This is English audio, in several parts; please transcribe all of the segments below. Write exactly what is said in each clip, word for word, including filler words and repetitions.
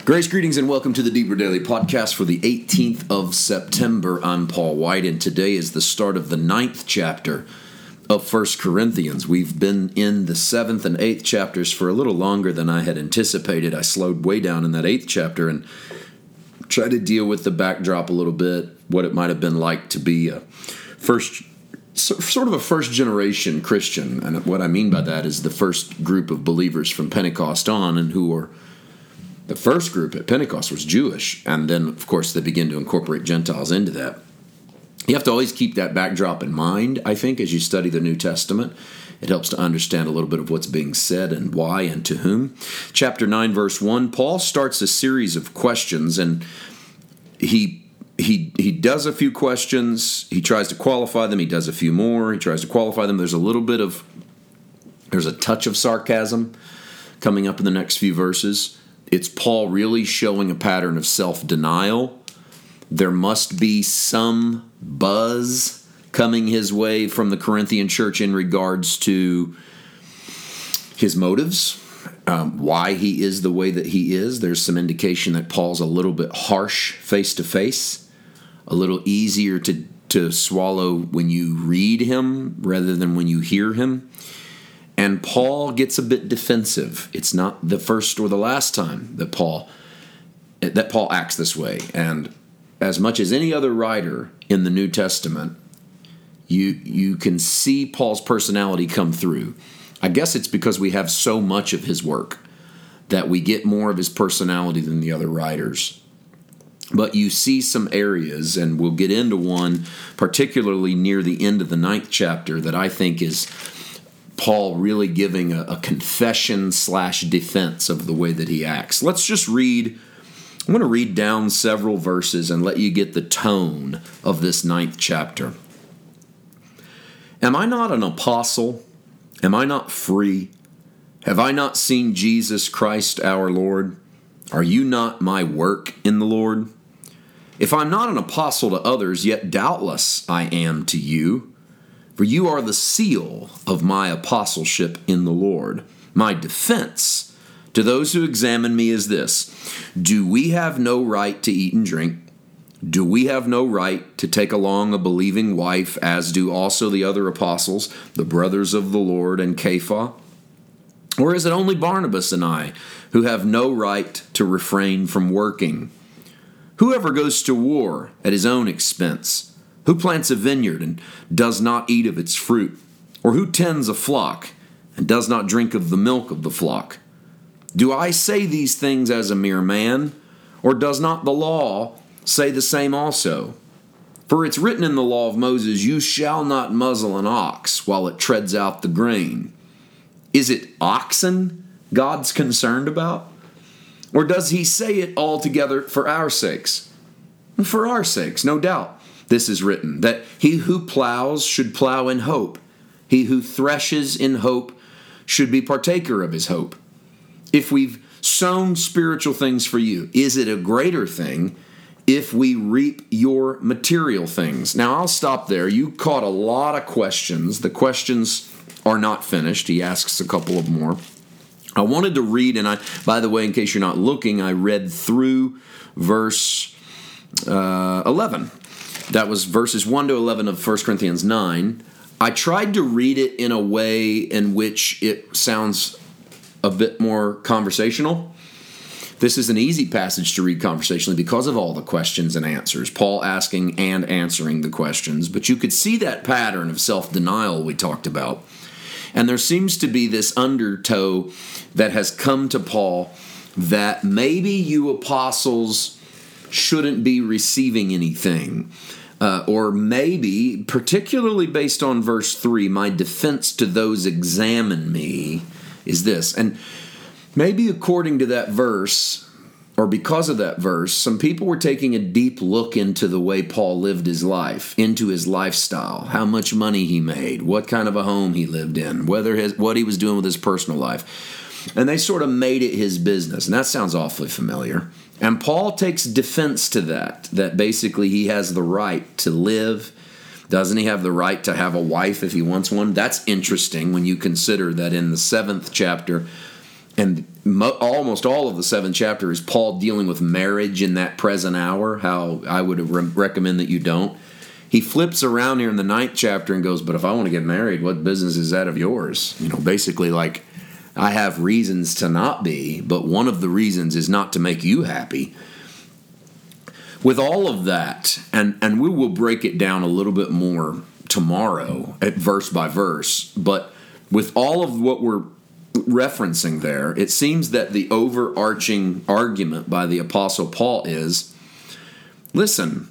Grace, greetings, and welcome to the Deeper Daily Podcast for the eighteenth of September. I'm Paul White, and today is the start of the ninth chapter of First Corinthians. We've been in the seventh and eighth chapters for a little longer than I had anticipated. I slowed way down in that eighth chapter and tried to deal with the backdrop a little bit, what it might have been like to be a first, sort of a first-generation Christian. And what I mean by that is the first group of believers from Pentecost on, and who are the first group at Pentecost was Jewish, and then, of course, they begin to incorporate Gentiles into that. You have to always keep that backdrop in mind, I think, as you study the New Testament. It helps to understand a little bit of what's being said and why and to whom. Chapter nine, verse one, Paul starts a series of questions, and he he he does a few questions. He tries to qualify them. He does a few more. He tries to qualify them. There's a little bit of, there's a touch of sarcasm coming up in the next few verses. It's Paul really showing a pattern of self-denial. There must be some buzz coming his way from the Corinthian church in regards to his motives, um, why he is the way that he is. There's some indication that Paul's a little bit harsh face-to-face, a little easier to, to swallow when you read him rather than when you hear him. And Paul gets a bit defensive. It's not the first or the last time that Paul that Paul acts this way. And as much as any other writer in the New Testament, you you can see Paul's personality come through. I guess it's because we have so much of his work that we get more of his personality than the other writers. But you see some areas, and we'll get into one particularly near the end of the ninth chapter that I think is Paul really giving a, a confession slash defense of the way that he acts. Let's just read. I'm going to read down several verses and let you get the tone of this ninth chapter. Am I not an apostle? Am I not free? Have I not seen Jesus Christ our Lord? Are you not my work in the Lord? If I'm not an apostle to others, yet doubtless I am to you. For you are the seal of my apostleship in the Lord. My defense to those who examine me is this: do we have no right to eat and drink? Do we have no right to take along a believing wife, as do also the other apostles, the brothers of the Lord, and Kepha? Or is it only Barnabas and I who have no right to refrain from working? Whoever goes to war at his own expense? Who plants a vineyard and does not eat of its fruit? Or who tends a flock and does not drink of the milk of the flock? Do I say these things as a mere man? Or does not the law say the same also? For it's written in the law of Moses, you shall not muzzle an ox while it treads out the grain. Is it oxen God's concerned about? Or does he say it altogether for our sakes? For our sakes, no doubt. This is written, that he who plows should plow in hope. He who threshes in hope should be partaker of his hope. If we've sown spiritual things for you, is it a greater thing if we reap your material things? Now, I'll stop there. You caught a lot of questions. The questions are not finished. He asks a couple of more. I wanted to read, and I, by the way, in case you're not looking, I read through verse uh, eleven. That was verses one to eleven of First Corinthians nine. I tried to read it in a way in which it sounds a bit more conversational. This is an easy passage to read conversationally because of all the questions and answers, Paul asking and answering the questions. But you could see that pattern of self-denial we talked about. And there seems to be this undertow that has come to Paul that maybe you apostles shouldn't be receiving anything. Uh, or maybe, particularly based on verse three, my defense to those examine me is this. And maybe according to that verse, or because of that verse, some people were taking a deep look into the way Paul lived his life, into his lifestyle, how much money he made, what kind of a home he lived in, whether his, what he was doing with his personal life. And they sort of made it his business. And that sounds awfully familiar. And Paul takes defense to that, that basically he has the right to live. Doesn't he have the right to have a wife if he wants one? That's interesting when you consider that in the seventh chapter, and mo- almost all of the seventh chapter is Paul dealing with marriage in that present hour, how I would re- recommend that you don't. He flips around here in the ninth chapter and goes, but if I want to get married, what business is that of yours? You know, basically like, I have reasons to not be, but one of the reasons is not to make you happy. With all of that, and, and we will break it down a little bit more tomorrow at verse by verse, but with all of what we're referencing there, it seems that the overarching argument by the Apostle Paul is, listen,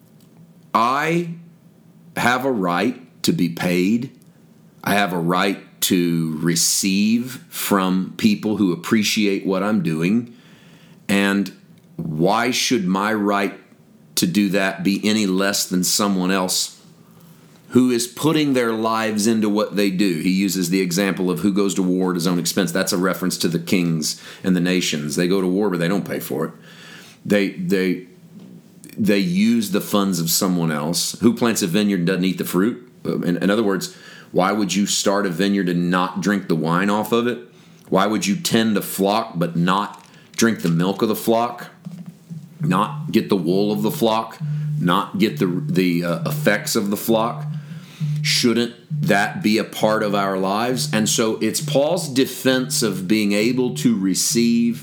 I have a right to be paid. I have a right to receive from people who appreciate what I'm doing. And why should my right to do that be any less than someone else who is putting their lives into what they do? He uses the example of who goes to war at his own expense. That's a reference to the kings and the nations. They go to war, but they don't pay for it. They they they use the funds of someone else. Who plants a vineyard and doesn't eat the fruit? In, in other words, why would you start a vineyard and not drink the wine off of it? Why would you tend a flock but not drink the milk of the flock? Not get the wool of the flock? Not get the the uh, effects of the flock? Shouldn't that be a part of our lives? And so it's Paul's defense of being able to receive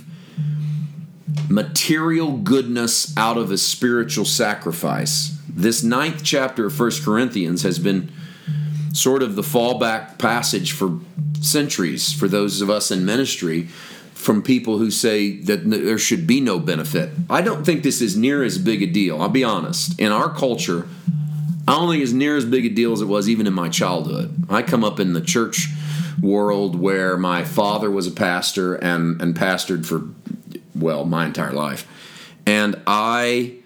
material goodness out of a spiritual sacrifice. This ninth chapter of First Corinthians has been sort of the fallback passage for centuries for those of us in ministry, from people who say that there should be no benefit. I don't think this is near as big a deal. I'll be honest. In our culture, I don't think it's near as big a deal as it was even in my childhood. I come up in the church world where my father was a pastor and, and pastored for, well, my entire life. And I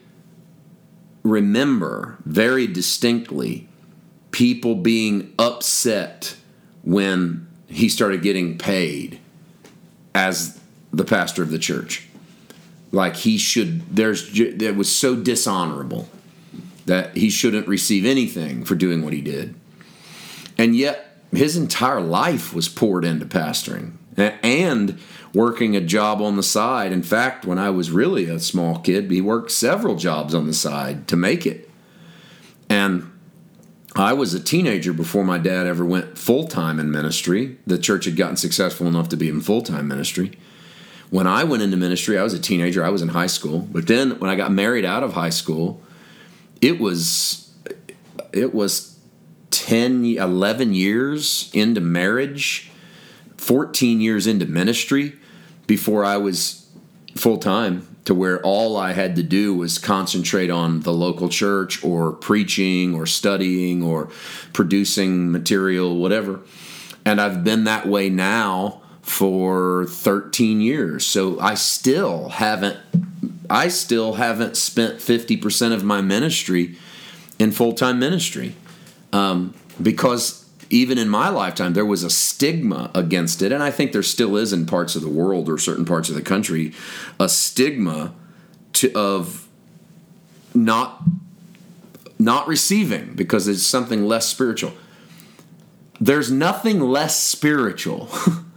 remember very distinctly people being upset when he started getting paid as the pastor of the church. Like he should, there's, it was so dishonorable that he shouldn't receive anything for doing what he did. And yet his entire life was poured into pastoring and working a job on the side. In fact, when I was really a small kid, he worked several jobs on the side to make it. And I was a teenager before my dad ever went full-time in ministry. The church had gotten successful enough to be in full-time ministry. When I went into ministry, I was a teenager. I was in high school. But then when I got married out of high school, it was it was ten, eleven years into marriage, fourteen years into ministry before I was full-time, to where all I had to do was concentrate on the local church or preaching or studying or producing material, whatever. And I've been that way now for thirteen years. So I still haven't I still haven't spent fifty percent of my ministry in full-time ministry. Um, because even in my lifetime, there was a stigma against it, and I think there still is in parts of the world or certain parts of the country, a stigma to, of not not receiving because it's something less spiritual. There's nothing less spiritual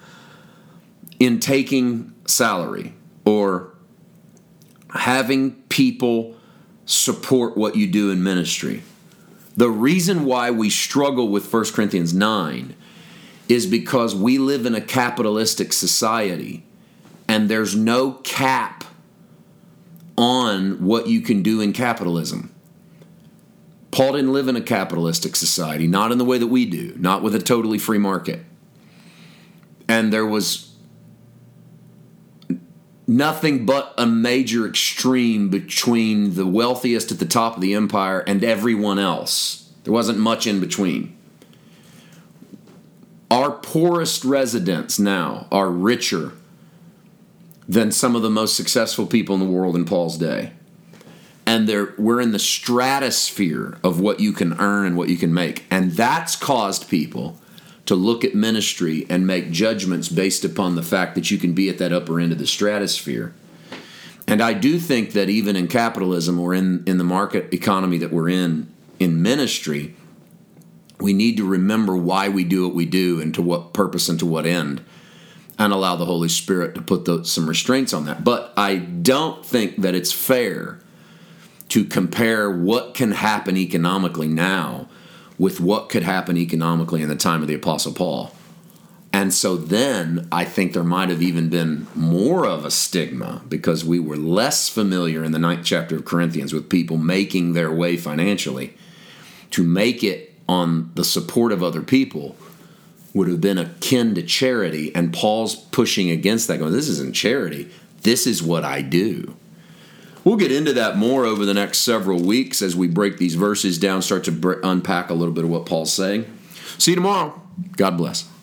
in taking salary or having people support what you do in ministry. The reason why we struggle with First Corinthians nine is because we live in a capitalistic society and there's no cap on what you can do in capitalism. Paul didn't live in a capitalistic society, not in the way that we do, not with a totally free market. And there was nothing but a major extreme between the wealthiest at the top of the empire and everyone else. There wasn't much in between. Our poorest residents now are richer than some of the most successful people in the world in Paul's day. And they're, we're in the stratosphere of what you can earn and what you can make. And that's caused people to look at ministry and make judgments based upon the fact that you can be at that upper end of the stratosphere. And I do think that even in capitalism or in, in the market economy that we're in, in ministry, we need to remember why we do what we do and to what purpose and to what end. and allow the Holy Spirit to put those, some restraints on that. But I don't think that it's fair to compare what can happen economically now with what could happen economically in the time of the Apostle Paul. And so then I think there might have even been more of a stigma because we were less familiar in the ninth chapter of Corinthians with people making their way financially. To make it on the support of other people would have been akin to charity, and Paul's pushing against that, going, this isn't charity, this is what I do. We'll get into that more over the next several weeks as we break these verses down, start to unpack a little bit of what Paul's saying. See you tomorrow. God bless.